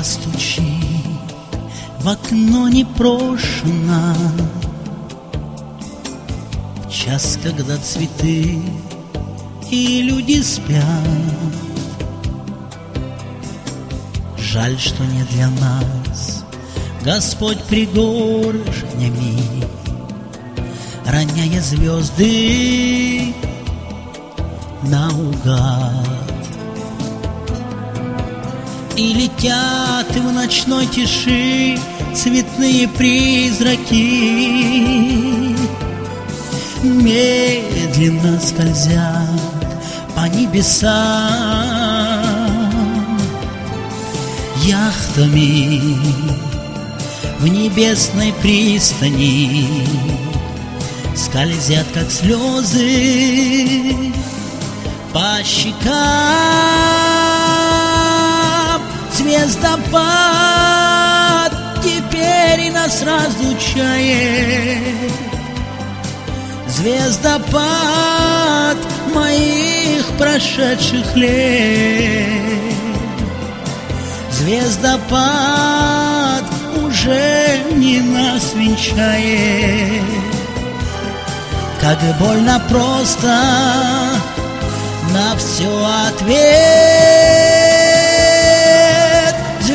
постучи в окно непрошено, в час, когда цветы и люди спят. Жаль, что не для нас Господь пригоршнями, роняя звезды наугад. И летят в ночной тиши цветные призраки, медленно скользят по небесам яхтами в небесной пристани. Скользят, как слезы, по щекам. Звездопад теперь нас разлучает, звездопад моих прошедших лет. Звездопад уже не нас венчает. Как больно просто на все ответ.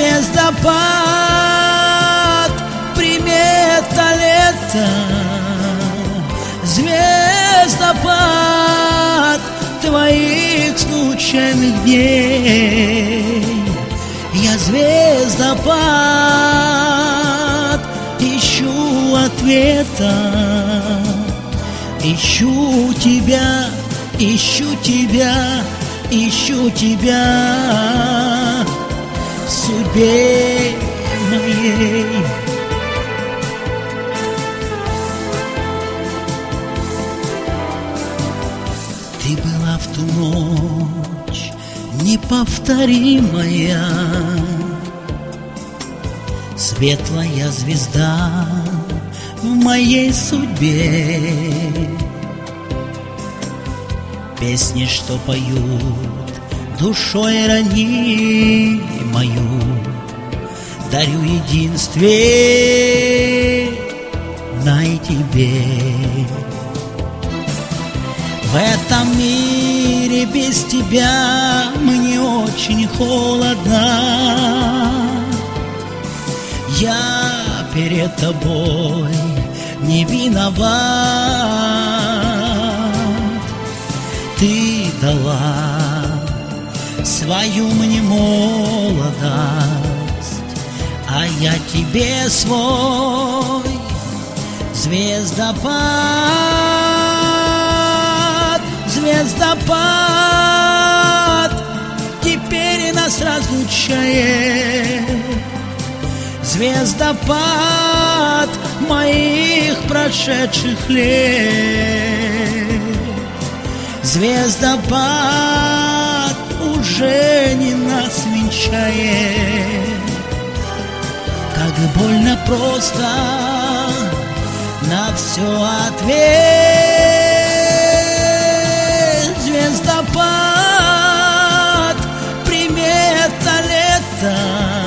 Звездопад, примета лета. Звездопад твоих случайных дней. Я звездопад, ищу ответа. Ищу тебя, ищу тебя, ищу тебя в судьбе моей. Ты была в ту ночь неповторимая, светлая звезда в моей судьбе. Песни, что поют душой ранимою, дарю единственной тебе. В этом мире без тебя мне очень холодно. Я перед тобой не виноват. Ты дала свою мне молодость, а я тебе свой звездопад. Звездопад теперь нас разлучает. Звездопад моих прошедших лет. Звездопад уже не нас венчает. Как больно просто на все ответ. Звездопад, примета лета.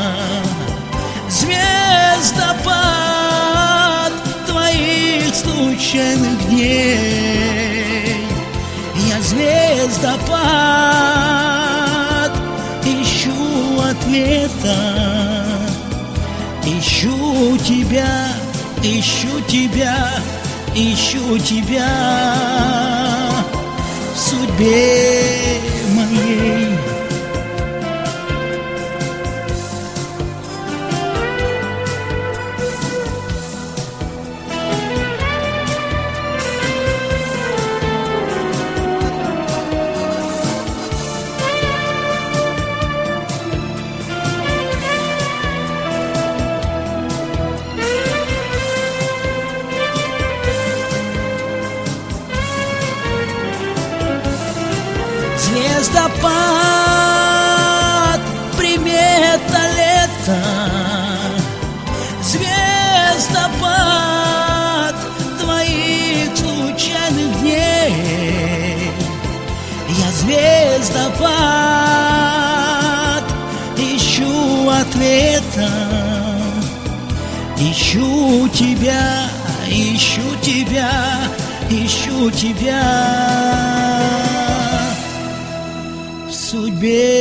Звездопад твоих случайных дней. Я звездопад, ищу ответа. Ищу тебя, ищу тебя, ищу тебя в судьбе моей. Звездопад, примета лета. Звездопад твоих случайных дней. Я звездопад, ищу ответ. лета. Ищу тебя, ищу тебя, ищу тебя в судьбе